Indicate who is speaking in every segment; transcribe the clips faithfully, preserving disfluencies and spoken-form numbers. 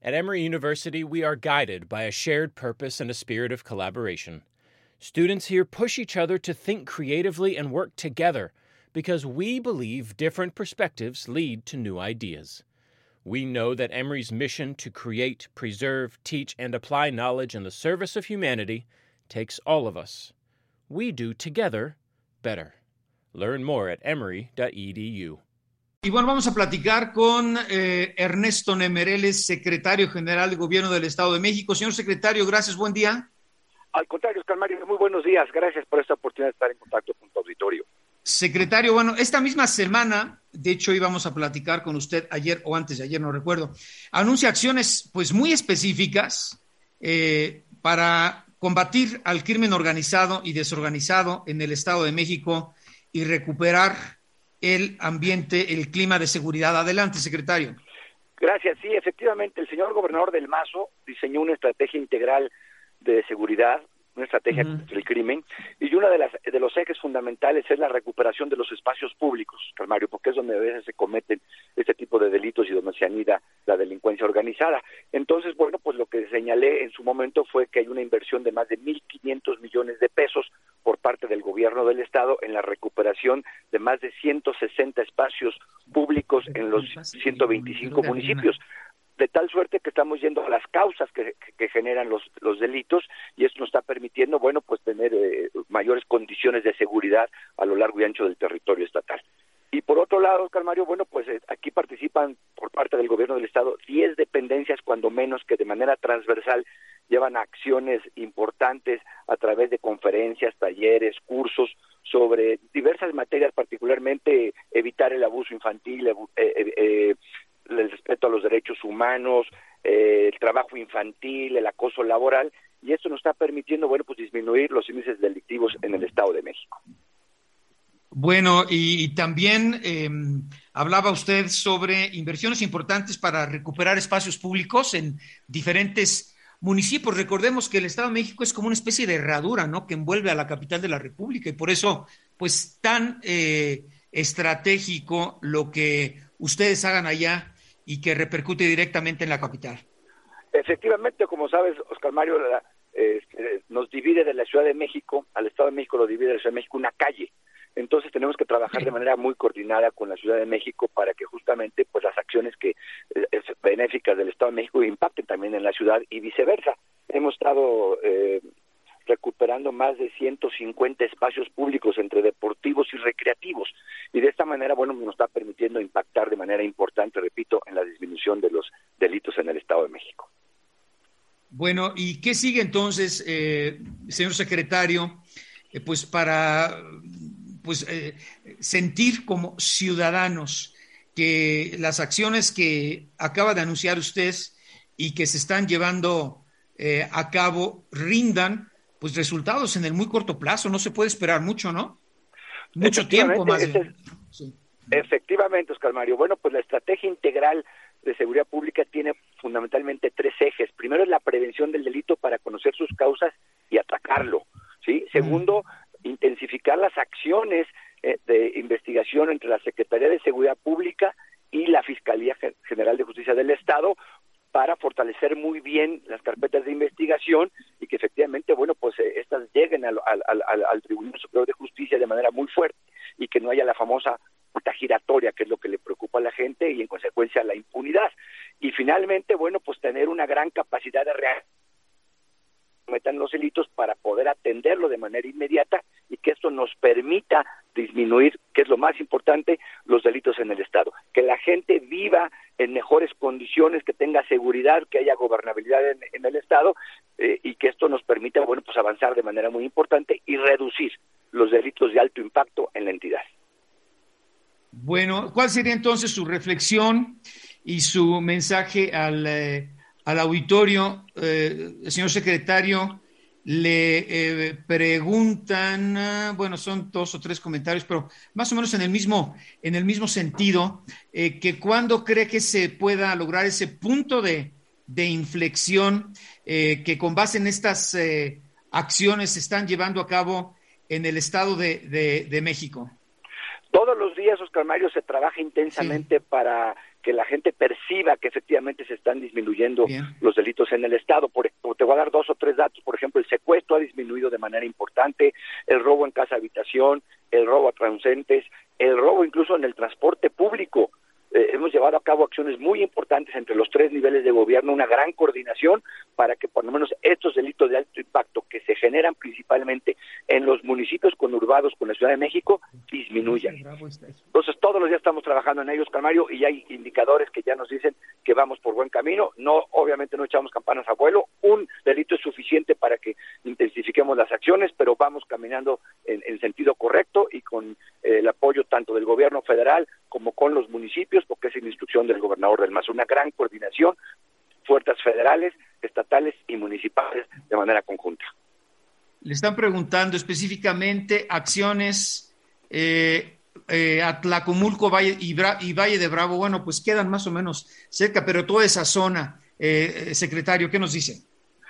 Speaker 1: At Emory University, we are guided by a shared purpose and a spirit of collaboration. Students here push each other to think creatively and work together because we believe different perspectives lead to new ideas. We know that Emory's mission to create, preserve, teach, and apply knowledge in the service of humanity takes all of us. We do together better. Learn more at emory dot e d u.
Speaker 2: Y bueno, vamos a platicar con eh, Ernesto Nemereles, secretario general de Gobierno del Estado de México. Señor secretario, gracias, buen día.
Speaker 3: Al contrario, Oscar Mario, muy buenos días. Gracias por esta oportunidad de estar en contacto con tu auditorio.
Speaker 2: Secretario, bueno, esta misma semana, de hecho íbamos a platicar con usted ayer o antes de ayer, no recuerdo, anuncia acciones pues muy específicas eh, para combatir al crimen organizado y desorganizado en el Estado de México y recuperar el ambiente, el clima de seguridad. Adelante, secretario.
Speaker 3: Gracias. Sí, efectivamente, el señor gobernador del Mazo diseñó una estrategia integral de seguridad, una estrategia uh-huh. contra el crimen, y una de las de los ejes fundamentales es la recuperación de los espacios públicos, Mario, porque es donde a veces se cometen este tipo de delitos y donde se anida la delincuencia organizada. Entonces, bueno, pues lo que señalé en su momento fue que hay una inversión de más de mil quinientos millones de pesos por parte del gobierno del Estado en la recuperación de más de ciento sesenta espacios públicos en los ciento veinticinco municipios. De tal suerte que estamos yendo a las causas que, que, que generan los, los delitos, y esto nos está permitiendo, bueno, pues tener eh, mayores condiciones de seguridad a lo largo y ancho del territorio estatal. Y por otro lado, Oscar Mario, bueno, pues eh, aquí participan por parte del gobierno del Estado diez dependencias, cuando menos, que de manera transversal llevan acciones importantes a través de conferencias, talleres, cursos sobre diversas materias, particularmente evitar el abuso infantil, eh, eh, eh, el respeto a los derechos humanos, eh, el trabajo infantil, el acoso laboral, y esto nos está permitiendo, bueno, pues disminuir los índices delictivos en el Estado de México.
Speaker 2: Bueno, y, y también eh, hablaba usted sobre inversiones importantes para recuperar espacios públicos en diferentes municipios. Recordemos que el Estado de México es como una especie de herradura, ¿no?, que envuelve a la capital de la República, y por eso, pues, tan eh, estratégico lo que ustedes hagan allá y que repercute directamente en la capital.
Speaker 3: Efectivamente, como sabes, Oscar Mario, la, eh, nos divide de la Ciudad de México, al Estado de México lo divide de la Ciudad de México una calle. Entonces tenemos que trabajar de manera muy coordinada con la Ciudad de México para que justamente pues las acciones que eh, benéficas del Estado de México impacten también en la ciudad y viceversa. Hemos estado eh, recuperando más de ciento cincuenta espacios públicos entre deportivos y recreativos, y de esta manera, bueno, nos está permitiendo impactar de manera importante, repito, en la disminución de los delitos en el Estado de México.
Speaker 2: Bueno, ¿y qué sigue entonces, eh, señor secretario, eh, pues para pues eh, sentir como ciudadanos que las acciones que acaba de anunciar usted y que se están llevando eh, a cabo rindan pues resultados en el muy corto plazo? No se puede esperar mucho, ¿no? Mucho tiempo más.
Speaker 3: Este es, sí. Efectivamente, Oscar Mario. Bueno, pues la estrategia integral de seguridad pública tiene fundamentalmente tres ejes. Primero es la prevención del delito para conocer sus causas y atacarlo, ¿sí? Segundo, mm. intensificar las acciones eh, de investigación entre la Secretaría de Seguridad Pública y la Fiscalía General de Justicia del Estado para fortalecer muy bien las carpetas de investigación y que efectivamente, bueno, pues eh, estas lleguen al, al, al, al Tribunal Superior de Justicia de manera muy fuerte y que no haya la famosa puerta giratoria, que es lo que le preocupa a la gente, y en consecuencia la impunidad. Y finalmente, bueno, pues tener una gran capacidad de reacción cometan los delitos para poder atenderlo de manera inmediata y que esto nos permita disminuir, que es lo más importante, los delitos en el Estado. Que la gente viva en mejores condiciones, que tenga seguridad, que haya gobernabilidad en, en el Estado eh, y que esto nos permita, bueno, pues avanzar de manera muy importante y reducir los delitos de alto impacto en la entidad.
Speaker 2: Bueno, ¿cuál sería entonces su reflexión y su mensaje al, eh, al auditorio? Eh, señor secretario, le eh, preguntan, uh, bueno, son dos o tres comentarios, pero más o menos en el mismo, en el mismo sentido, eh, que cuándo cree que se pueda lograr ese punto de, de inflexión eh, que con base en estas eh, acciones se están llevando a cabo en el Estado de, de, de México.
Speaker 3: Todos los días, Oscar Mario, se trabaja intensamente sí. para que la gente perciba que efectivamente se están disminuyendo
Speaker 2: Bien.
Speaker 3: los delitos en el Estado. Por, te voy a dar dos o tres datos. Por ejemplo, el secuestro ha disminuido de manera importante, el robo en casa habitación, el robo a transeúntes, el robo incluso en el transporte público. Eh, hemos llevado a cabo acciones muy importantes entre los tres niveles de gobierno, una gran coordinación para que por lo menos estos delitos de alto impacto que se generan principalmente en los municipios conurbados con la Ciudad de México disminuyan. Entonces todos los días estamos trabajando en ellos, Calmario, y hay indicadores que ya nos dicen que vamos por buen camino. No, obviamente no echamos campanas a vuelo, un delito es suficiente para que intensifiquemos las acciones, pero vamos caminando en, en sentido correcto y con eh, el apoyo tanto del gobierno federal como con los municipios, porque es la instrucción del gobernador del Mazo, una gran coordinación, fuerzas federales, estatales y municipales de manera conjunta.
Speaker 2: Le están preguntando específicamente acciones eh, eh, Atlacomulco Valle y, Bra y Valle de Bravo. Bueno, pues quedan más o menos cerca, pero toda esa zona, eh, secretario, ¿qué nos dice?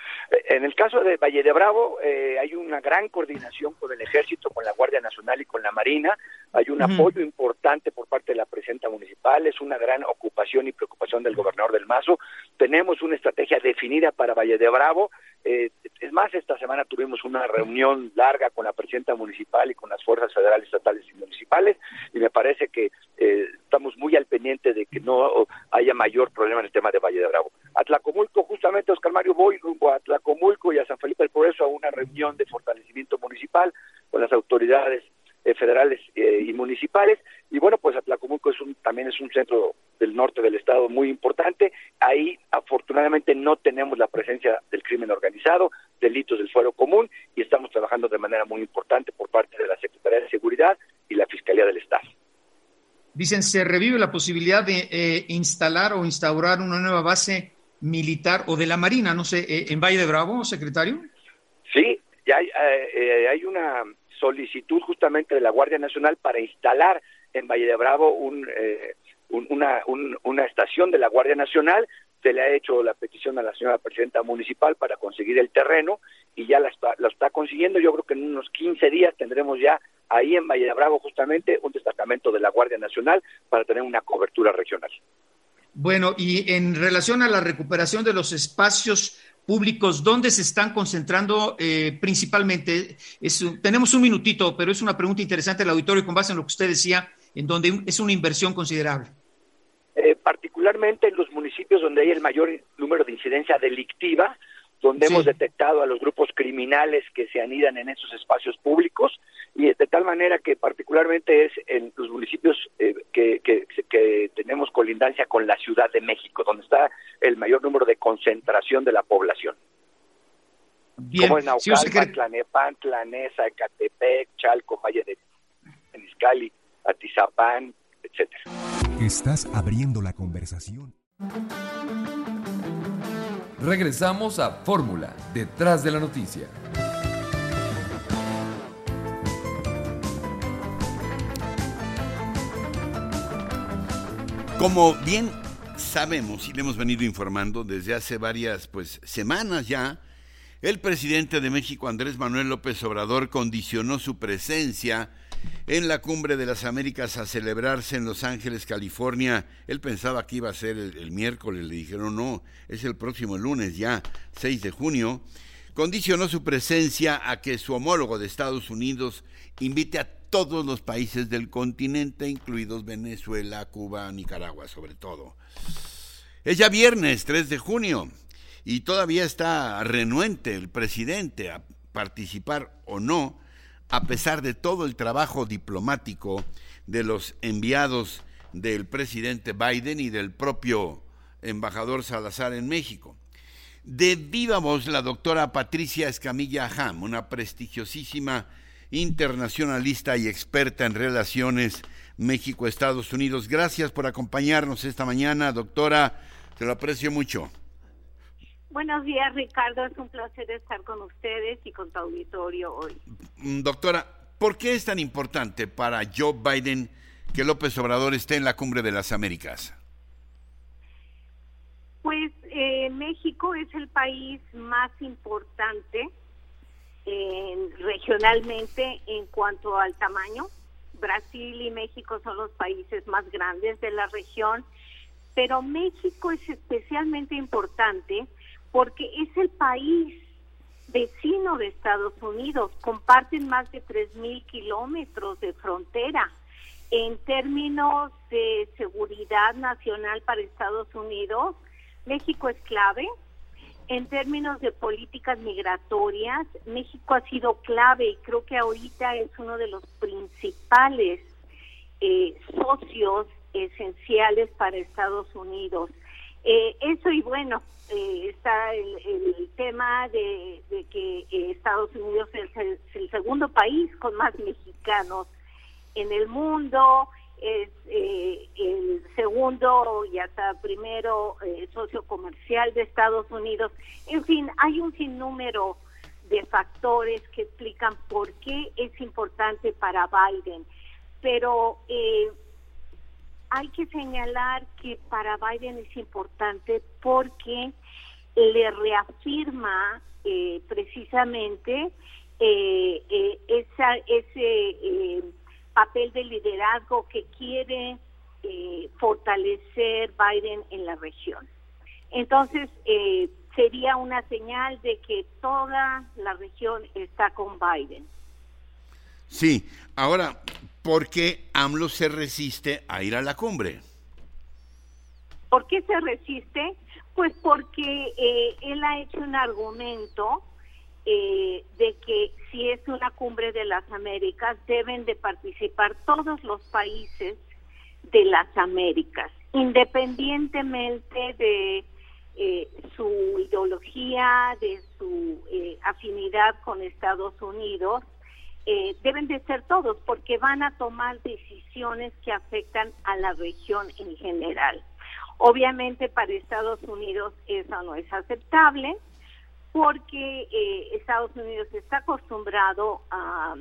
Speaker 3: En el caso de Valle de Bravo, eh, hay una gran coordinación con el Ejército, con la Guardia Nacional y con la Marina. Hay un uh-huh. apoyo importante por parte de la presidenta municipal, es una gran ocupación y preocupación del gobernador del Mazo. Tenemos una estrategia definida para Valle de Bravo. Eh, es más, esta semana tuvimos una reunión larga con la presidenta municipal y con las fuerzas federales, estatales y municipales, y me parece que eh, estamos muy al pendiente de que no haya mayor problema en el tema de Valle de Bravo. Atlacomulco, justamente, Oscar Mario, voy rumbo a Atlacomulco y a San Felipe del Progreso a una reunión de fortalecimiento municipal con las autoridades eh, federales eh, y municipales, y bueno, pues Atlacomulco es un, también es un centro del norte del estado muy importante. Ahí afortunadamente no tenemos la presencia del crimen organizado, delitos del fuero común, y estamos trabajando de manera muy importante por parte de la Secretaría de Seguridad y la Fiscalía del Estado.
Speaker 2: Dicen, se revive la posibilidad de eh, instalar o instaurar una nueva base militar o de la Marina, no sé, eh, en Valle de Bravo, secretario.
Speaker 3: Sí, ya hay, eh, hay una solicitud justamente de la Guardia Nacional para instalar en Valle de Bravo un, eh, un, una, un, una estación de la Guardia Nacional. Se le ha hecho la petición a la señora presidenta municipal para conseguir el terreno y ya la está, la está consiguiendo. Yo creo que en unos quince días tendremos ya ahí en Valle de Bravo justamente un destacamento de la Guardia Nacional para tener una cobertura regional.
Speaker 2: Bueno, y en relación a la recuperación de los espacios públicos, ¿dónde se están concentrando eh, principalmente? Es, tenemos un minutito, pero es una pregunta interesante del auditorio con base en lo que usted decía, en donde es una inversión considerable.
Speaker 3: Eh, particularmente en los municipios donde hay el mayor número de incidencia delictiva, donde sí. hemos detectado a los grupos criminales que se anidan en esos espacios públicos, y de tal manera que particularmente es en los municipios eh, que, que, que tenemos colindancia con la Ciudad de México, donde está el mayor número de concentración de la población.
Speaker 2: Bien.
Speaker 3: Como en Naucalpan,
Speaker 2: sí, que...
Speaker 3: Tlanepantla, Nesa, Ecatepec, Chalco, Valle de Izcalli, Atizapán, etcétera.
Speaker 4: Estás abriendo la conversación.
Speaker 5: Regresamos a Fórmula, detrás de la noticia.
Speaker 6: Como bien sabemos y le hemos venido informando desde hace varias pues semanas ya, el presidente de México, Andrés Manuel López Obrador, condicionó su presencia en la Cumbre de las Américas a celebrarse en Los Ángeles, California. Él pensaba que iba a ser el, el miércoles, le dijeron no, es el próximo lunes ya, seis de junio. Condicionó su presencia a que su homólogo de Estados Unidos invite a todos los países del continente, incluidos Venezuela, Cuba, Nicaragua sobre todo. Es ya viernes, tres de junio, y todavía está renuente el presidente a participar o no, a pesar de todo el trabajo diplomático de los enviados del presidente Biden y del propio embajador Salazar en México. De viva voz, la doctora Patricia Escamilla Ham, una prestigiosísima internacionalista y experta en relaciones México-Estados Unidos. Gracias por acompañarnos esta mañana, doctora, te lo aprecio mucho.
Speaker 7: Buenos días, Ricardo, es un placer estar con ustedes y con tu auditorio hoy.
Speaker 6: Doctora, ¿por qué es tan importante para Joe Biden que López Obrador esté en la Cumbre de las Américas?
Speaker 7: Pues eh, México es el país más importante eh, regionalmente en cuanto al tamaño. Brasil y México son los países más grandes de la región, pero México es especialmente importante porque es el país vecino de Estados Unidos, comparten más de tres mil kilómetros de frontera. En términos de seguridad nacional para Estados Unidos, México es clave. En términos de políticas migratorias, México ha sido clave y creo que ahorita es uno de los principales eh, socios esenciales para Estados Unidos. Eh, eso y bueno, eh, está el, el tema de, de que eh, Estados Unidos es el, es el segundo país con más mexicanos en el mundo, es eh, el segundo y hasta primero eh, socio comercial de Estados Unidos. En fin, hay un sinnúmero de factores que explican por qué es importante para Biden, pero eh, hay que señalar que para Biden es importante porque le reafirma eh, precisamente eh, eh, esa, ese eh, papel de liderazgo que quiere eh, fortalecer Biden en la región. Entonces, eh, sería una señal de que toda la región está con Biden.
Speaker 6: Sí, ahora, ¿por qué AMLO se resiste a ir a la cumbre?
Speaker 7: ¿Por qué se resiste? Pues porque eh, él ha hecho un argumento eh, de que si es una cumbre de las Américas, deben de participar todos los países de las Américas, independientemente de eh, su ideología, de su eh, afinidad con Estados Unidos. Eh, deben de ser todos porque van a tomar decisiones que afectan a la región en general. Obviamente para Estados Unidos eso no es aceptable porque eh, Estados Unidos está acostumbrado a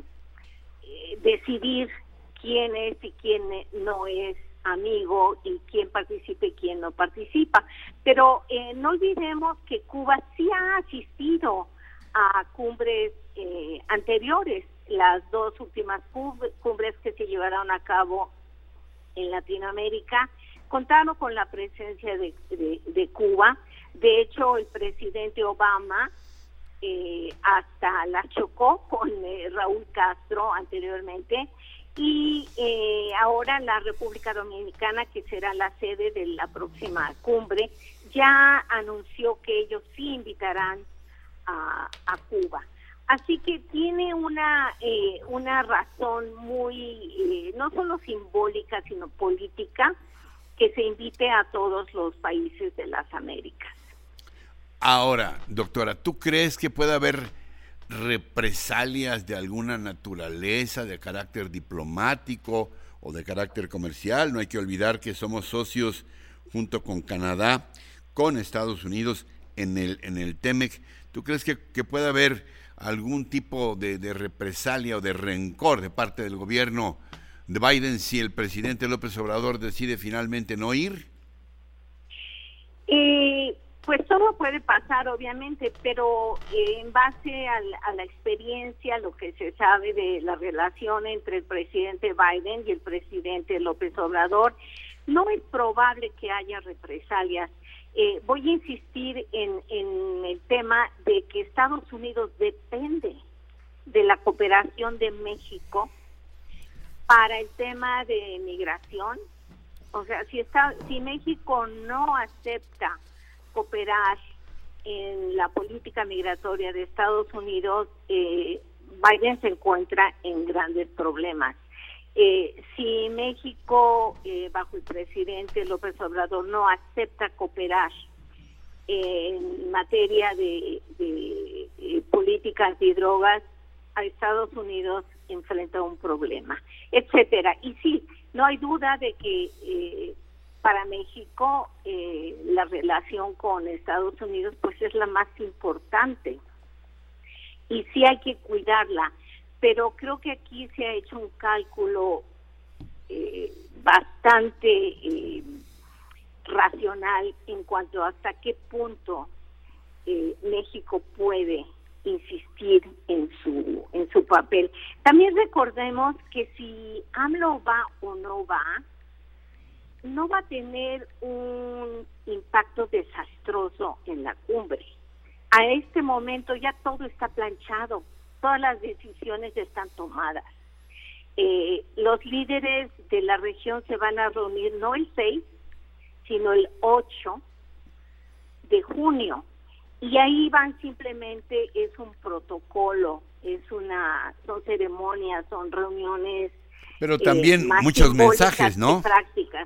Speaker 7: eh, decidir quién es y quién no es amigo y quién participa y quién no participa. Pero eh, no olvidemos que Cuba sí ha asistido a cumbres eh, anteriores. Las dos últimas cumbres que se llevaron a cabo en Latinoamérica contaron con la presencia de, de, de Cuba. De hecho, el presidente Obama eh, hasta la chocó con eh, Raúl Castro anteriormente, y eh, ahora la República Dominicana, que será la sede de la próxima cumbre, ya anunció que ellos sí invitarán a, a Cuba. Así que tiene una eh, una razón muy, eh, no solo simbólica, sino política, que se invite a todos los países de las Américas.
Speaker 6: Ahora, doctora, ¿tú crees que puede haber represalias de alguna naturaleza, de carácter diplomático o de carácter comercial? No hay que olvidar que somos socios junto con Canadá, con Estados Unidos en el en el TEMEC. ¿Tú crees que, que puede haber algún tipo de, de represalia o de rencor de parte del gobierno de Biden si el presidente López Obrador decide finalmente no ir?
Speaker 7: Eh, pues todo puede pasar, obviamente, pero eh, en base a la, a la experiencia, lo que se sabe de la relación entre el presidente Biden y el presidente López Obrador, no es probable que haya represalias. Eh, voy a insistir en, en el tema de que Estados Unidos depende de la cooperación de México para el tema de migración. O sea, si está, si México no acepta cooperar en la política migratoria de Estados Unidos, eh, Biden se encuentra en grandes problemas. Eh, si México, eh, bajo el presidente López Obrador, no acepta cooperar en materia de, de, de política antidrogas, a Estados Unidos enfrenta un problema, etcétera. Y sí, no hay duda de que eh, para México eh, la relación con Estados Unidos pues es la más importante y sí hay que cuidarla. Pero creo que aquí se ha hecho un cálculo eh, bastante eh, racional en cuanto a hasta qué punto eh, México puede insistir en su en su papel. También recordemos que si AMLO va o no va, no va a tener un impacto desastroso en la cumbre. A este momento ya todo está planchado, todas las decisiones están tomadas. Eh, los líderes de la región se van a reunir no el seis, sino el ocho de junio. Y ahí van simplemente, es un protocolo, es una, son ceremonias, son reuniones.
Speaker 6: Pero también eh, muchos mensajes, ¿no?
Speaker 7: Prácticas.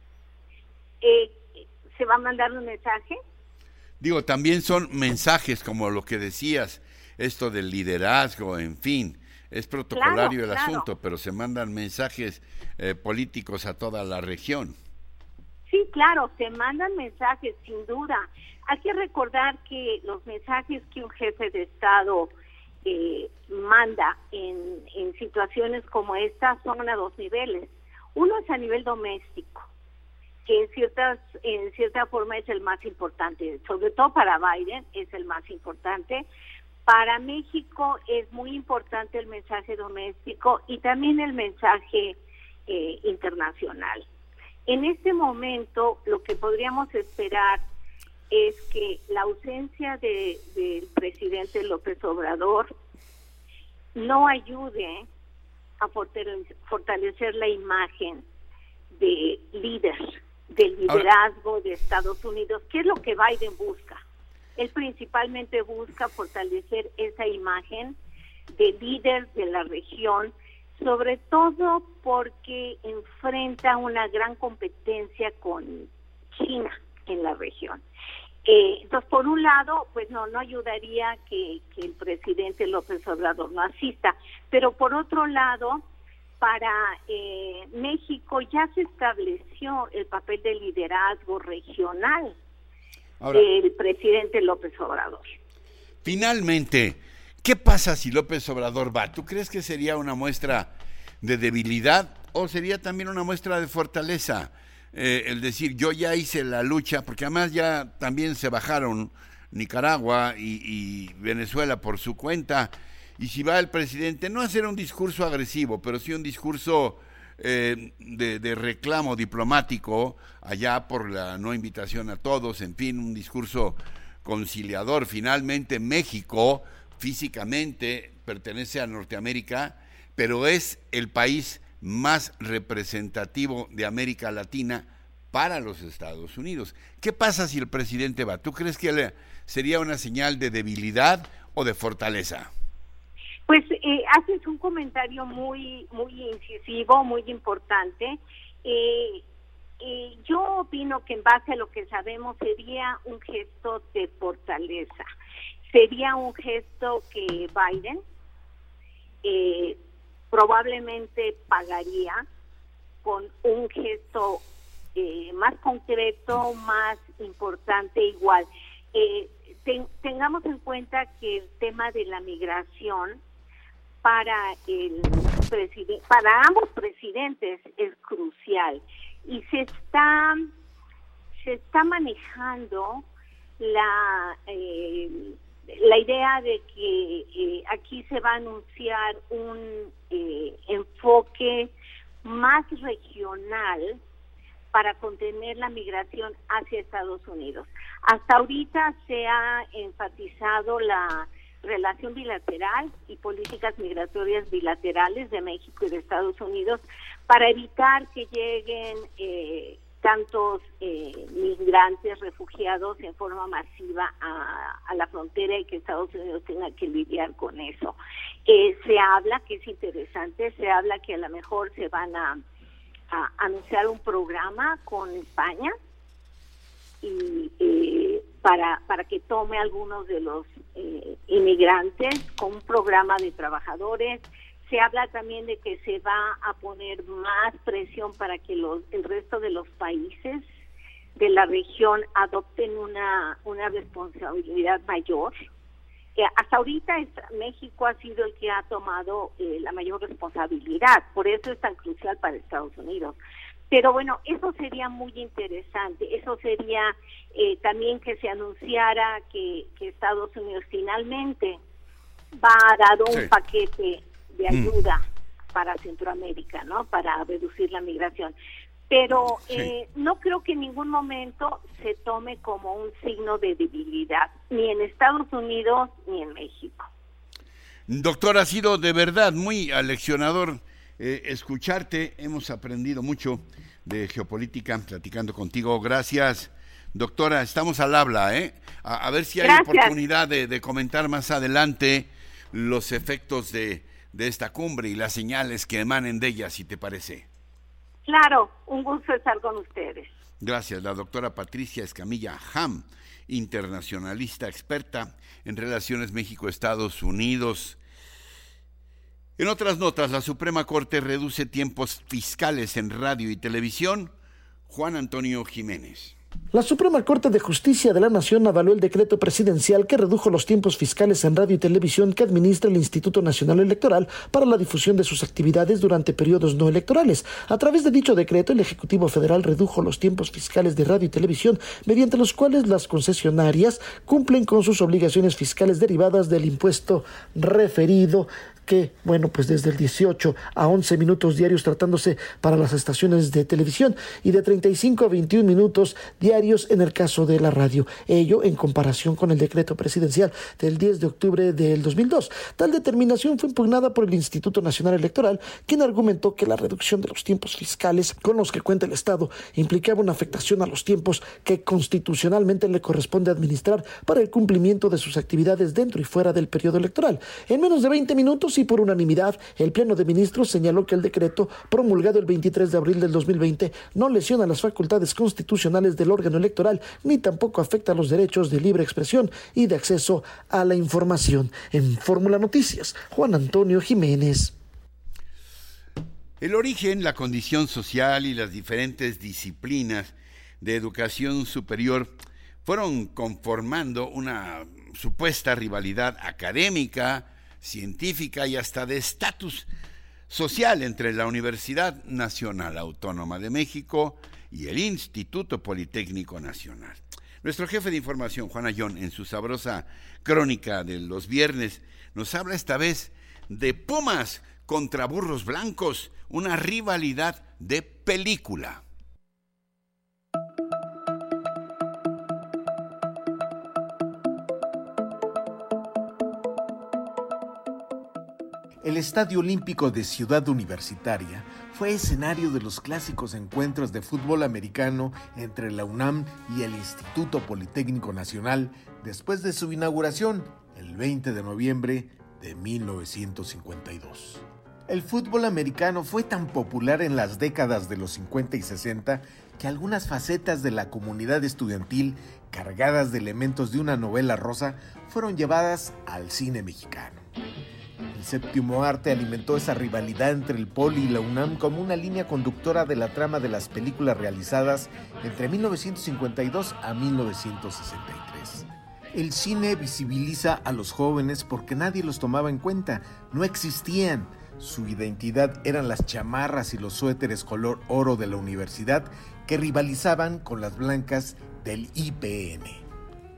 Speaker 7: Eh, ¿Se va a mandar un mensaje?
Speaker 6: Digo, también son mensajes como lo que decías, esto del liderazgo, en fin, es protocolario claro, el claro. asunto, pero se mandan mensajes eh, políticos a toda la región.
Speaker 7: Sí, claro, se mandan mensajes, sin duda. Hay que recordar que los mensajes que un jefe de Estado eh, manda en, en situaciones como esta son a dos niveles. Uno es a nivel doméstico, que en ciertas en cierta forma es el más importante, sobre todo para Biden es el más importante. Para México es muy importante el mensaje doméstico y también el mensaje eh, internacional. En este momento lo que podríamos esperar es que la ausencia de, del presidente López Obrador no ayude a fortalecer la imagen de líder, del liderazgo de Estados Unidos, que es lo que Biden busca. Él principalmente busca fortalecer esa imagen de líder de la región, sobre todo porque enfrenta una gran competencia con China en la región. Eh, entonces, por un lado, pues no, no ayudaría que, que el presidente López Obrador no asista, pero por otro lado, para eh, México ya se estableció el papel de liderazgo regional Ahora, del presidente López Obrador.
Speaker 6: Finalmente, ¿qué pasa si López Obrador va? ¿Tú crees que sería una muestra de debilidad o sería también una muestra de fortaleza? Eh, el decir, yo ya hice la lucha, porque además ya también se bajaron Nicaragua y, y Venezuela por su cuenta, y si va el presidente, no hacer un discurso agresivo, pero sí un discurso eh, de, de reclamo diplomático, allá por la no invitación a todos, en fin, un discurso conciliador. Finalmente México físicamente pertenece a Norteamérica, pero es el país más representativo de América Latina para los Estados Unidos. ¿Qué pasa si el presidente va? ¿Tú crees que le sería una señal de debilidad o de fortaleza?
Speaker 7: Pues eh, haces un comentario muy muy incisivo, muy importante. Eh, eh, yo opino que en base a lo que sabemos sería un gesto de fortaleza. Sería un gesto que Biden eh, probablemente pagaría con un gesto eh, más concreto, más importante, igual. Eh, ten, tengamos en cuenta que el tema de la migración para el presidente, para ambos presidentes es crucial y se está se está manejando la eh, la idea de que eh, aquí se va a anunciar un eh, enfoque más regional para contener la migración hacia Estados Unidos. Hasta ahorita se ha enfatizado la relación bilateral y políticas migratorias bilaterales de México y de Estados Unidos para evitar que lleguen eh, tantos eh, migrantes, refugiados en forma masiva a, a la frontera y que Estados Unidos tenga que lidiar con eso. Eh, se habla, que es interesante, se habla que a lo mejor se van a, a anunciar un programa con España y eh, para para que tome algunos de los eh, inmigrantes con un programa de trabajadores. Se habla también de que se va a poner más presión para que los el resto de los países de la región adopten una una responsabilidad mayor. Eh, hasta ahorita es, México ha sido el que ha tomado eh, la mayor responsabilidad, por eso es tan crucial para Estados Unidos. Pero bueno, eso sería muy interesante, eso sería eh, también que se anunciara que, que Estados Unidos finalmente va a dar un sí. paquete de ayuda mm. para Centroamérica, ¿no? Para reducir la migración. pero
Speaker 6: Sí.
Speaker 7: eh, no creo que en ningún momento se tome como un signo de debilidad, ni en Estados Unidos ni en México.
Speaker 6: Doctor, ha sido de verdad muy aleccionador eh, escucharte. Hemos aprendido mucho de geopolítica platicando contigo. Gracias, doctora. Estamos al habla, ¿eh? A, a ver si hay
Speaker 7: Gracias.
Speaker 6: oportunidad de, de comentar más adelante los efectos de, de esta cumbre y las señales que emanen de ella, si te parece.
Speaker 7: Claro, un gusto estar con ustedes.
Speaker 6: Gracias, la doctora Patricia Escamilla Ham, internacionalista experta en relaciones México-Estados Unidos. En otras notas, la Suprema Corte reduce tiempos fiscales en radio y televisión. Juan Antonio Jiménez.
Speaker 8: La Suprema Corte de Justicia de la Nación avaló el decreto presidencial que redujo los tiempos fiscales en radio y televisión que administra el Instituto Nacional Electoral para la difusión de sus actividades durante periodos no electorales. A través de dicho decreto, el Ejecutivo Federal redujo los tiempos fiscales de radio y televisión, mediante los cuales las concesionarias cumplen con sus obligaciones fiscales derivadas del impuesto referido, que, bueno, pues desde el dieciocho a once minutos diarios tratándose para las estaciones de televisión y de treinta y cinco a veintiún minutos diarios en el caso de la radio. Ello en comparación con el decreto presidencial del diez de octubre del dos mil dos. Tal determinación fue impugnada por el Instituto Nacional Electoral, quien argumentó que la reducción de los tiempos fiscales con los que cuenta el Estado implicaba una afectación a los tiempos que constitucionalmente le corresponde administrar para el cumplimiento de sus actividades dentro y fuera del periodo electoral. En menos de veinte minutos y por unanimidad, el Pleno de Ministros señaló que el decreto, promulgado el veintitrés de abril del dos mil veinte, no lesiona las facultades constitucionales del órgano electoral, ni tampoco afecta los derechos de libre expresión y de acceso a la información. En Fórmula Noticias, Juan Antonio Jiménez.
Speaker 6: El origen, la condición social y las diferentes disciplinas de educación superior fueron conformando una supuesta rivalidad académica, científica y hasta de estatus social entre la Universidad Nacional Autónoma de México y el Instituto Politécnico Nacional. Nuestro jefe de información, Juan Ayón, en su sabrosa crónica de los viernes, nos habla esta vez de Pumas contra Burros Blancos, una rivalidad de película.
Speaker 9: El Estadio Olímpico de Ciudad Universitaria fue escenario de los clásicos encuentros de fútbol americano entre la UNAM y el Instituto Politécnico Nacional después de su inauguración el veinte de noviembre de mil novecientos cincuenta y dos. El fútbol americano fue tan popular en las décadas de los cincuenta y sesenta que algunas facetas de la comunidad estudiantil, cargadas de elementos de una novela rosa, fueron llevadas al cine mexicano. El séptimo arte alimentó esa rivalidad entre el Poli y la UNAM como una línea conductora de la trama de las películas realizadas entre mil novecientos cincuenta y dos a mil novecientos sesenta y tres. El cine visibiliza a los jóvenes porque nadie los tomaba en cuenta, no existían. Su identidad eran las chamarras y los suéteres color oro de la universidad que rivalizaban con las blancas del I P N.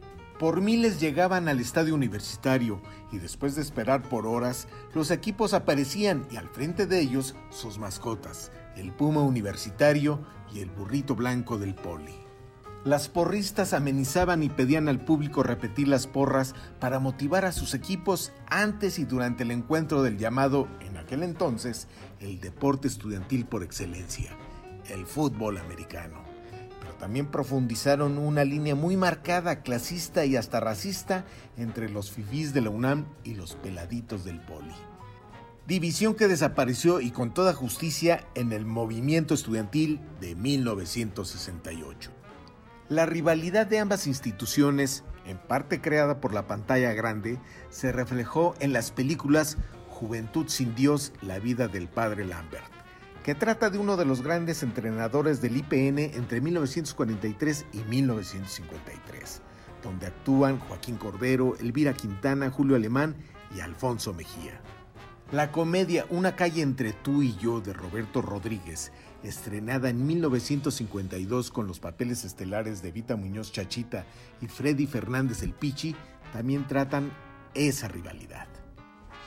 Speaker 9: Por miles llegaban al estadio universitario y después de esperar por horas, los equipos aparecían y al frente de ellos sus mascotas, el puma universitario y el burrito blanco del Poli. Las porristas amenizaban y pedían al público repetir las porras para motivar a sus equipos antes y durante el encuentro del llamado, en aquel entonces, el deporte estudiantil por excelencia, el fútbol americano. También profundizaron una línea muy marcada, clasista y hasta racista entre los fifís de la UNAM y los peladitos del Poli. División que desapareció y con toda justicia en el movimiento estudiantil de mil novecientos sesenta y ocho. La rivalidad de ambas instituciones, en parte creada por la pantalla grande, se reflejó en las películas Juventud sin Dios, la vida del padre Lambert, que trata de uno de los grandes entrenadores del I P N entre mil novecientos cuarenta y tres y mil novecientos cincuenta y tres, donde actúan Joaquín Cordero, Elvira Quintana, Julio Alemán y Alfonso Mejía. La comedia Una calle entre tú y yo de Roberto Rodríguez, estrenada en mil novecientos cincuenta y dos con los papeles estelares de Evita Muñoz Chachita y Freddy Fernández el Pichi, también tratan esa rivalidad.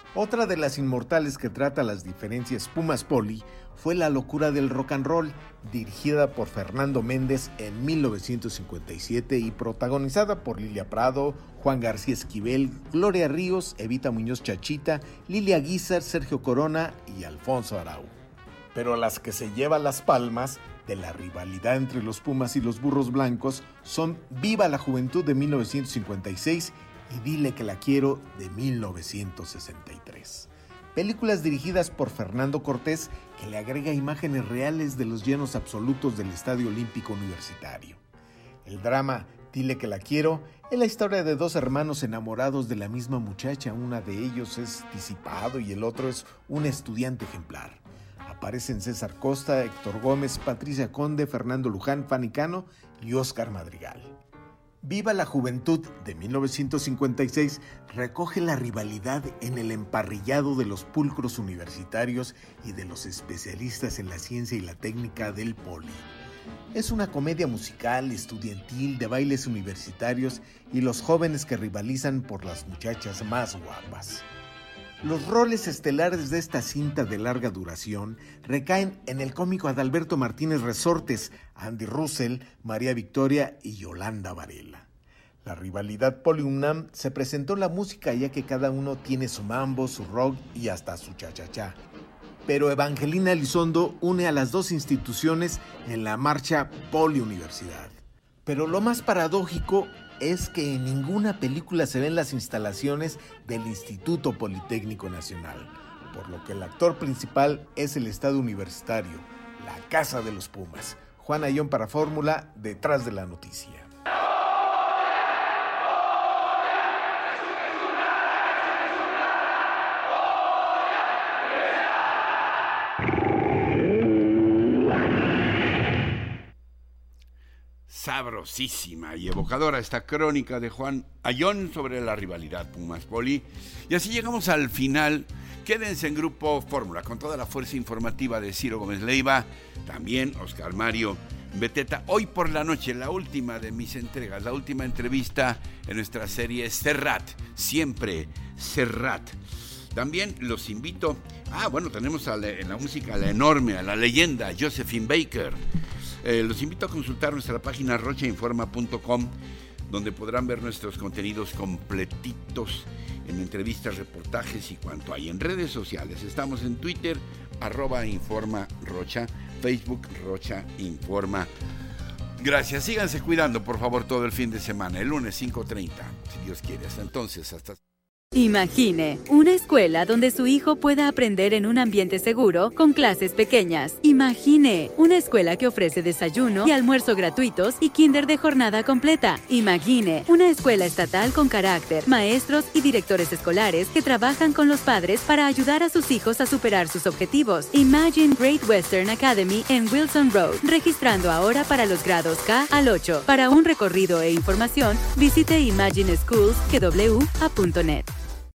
Speaker 9: Otra de las inmortales que trata las diferencias Pumas Poli fue La locura del rock and roll, dirigida por Fernando Méndez en mil novecientos cincuenta y siete y protagonizada por Lilia Prado, Juan García Esquivel, Gloria Ríos, Evita Muñoz Chachita, Lilia Guizar, Sergio Corona y Alfonso Arau. Pero las que se llevan las palmas de la rivalidad entre los Pumas y los Burros Blancos son Viva la Juventud de mil novecientos cincuenta y seis y Dile que la quiero de mil novecientos sesenta y tres. Películas dirigidas por Fernando Cortés que le agrega imágenes reales de los llenos absolutos del Estadio Olímpico Universitario. El drama Dile que la quiero es la historia de dos hermanos enamorados de la misma muchacha. Una de ellos es disipado y el otro es un estudiante ejemplar. Aparecen César Costa, Héctor Gómez, Patricia Conde, Fernando Luján, Fanny Cano y Óscar Madrigal. Viva la Juventud de mil novecientos cincuenta y seis recoge la rivalidad en el emparrillado de los pulcros universitarios y de los especialistas en la ciencia y la técnica del Poli. Es una comedia musical, estudiantil, de bailes universitarios y los jóvenes que rivalizan por las muchachas más guapas. Los roles estelares de esta cinta de larga duración recaen en el cómico Adalberto Martínez Resortes, Andy Russell, María Victoria y Yolanda Varela. La rivalidad Poli-UNAM se presentó en la música ya que cada uno tiene su mambo, su rock y hasta su cha-cha-cha. Pero Evangelina Elizondo une a las dos instituciones en la marcha Poli-Universidad. Pero lo más paradójico es que en ninguna película se ven las instalaciones del Instituto Politécnico Nacional, por lo que el actor principal es el Estadio Universitario, la casa de los Pumas. Juan Ayón para Fórmula, Detrás de la Noticia.
Speaker 6: Sabrosísima y evocadora esta crónica de Juan Ayón sobre la rivalidad Pumas-Poli. Y así llegamos al final. Quédense en Grupo Fórmula con toda la fuerza informativa de Ciro Gómez Leiva, también Oscar Mario Beteta. Hoy por la noche, la última de mis entregas, la última entrevista en nuestra serie Serrat, siempre Serrat. También los invito, ah bueno, tenemos a la, en la música a la enorme, a la leyenda Josephine Baker. Eh, los invito a consultar nuestra página rocha informa punto com, donde podrán ver nuestros contenidos completitos en entrevistas, reportajes y cuanto hay en redes sociales. Estamos en Twitter, arroba Informa Rocha, Facebook Rocha Informa. Gracias, síganse cuidando por favor todo el fin de semana, el lunes cinco treinta, si Dios quiere. Hasta entonces, hasta...
Speaker 10: Imagine una escuela donde su hijo pueda aprender en un ambiente seguro con clases pequeñas. Imagine una escuela que ofrece desayuno y almuerzo gratuitos y kinder de jornada completa. Imagine una escuela estatal con carácter, maestros y directores escolares que trabajan con los padres para ayudar a sus hijos a superar sus objetivos. Imagine Great Western Academy en Wilson Road, registrando ahora para los grados K al ocho. Para un recorrido e información, visite imagine schools punto net.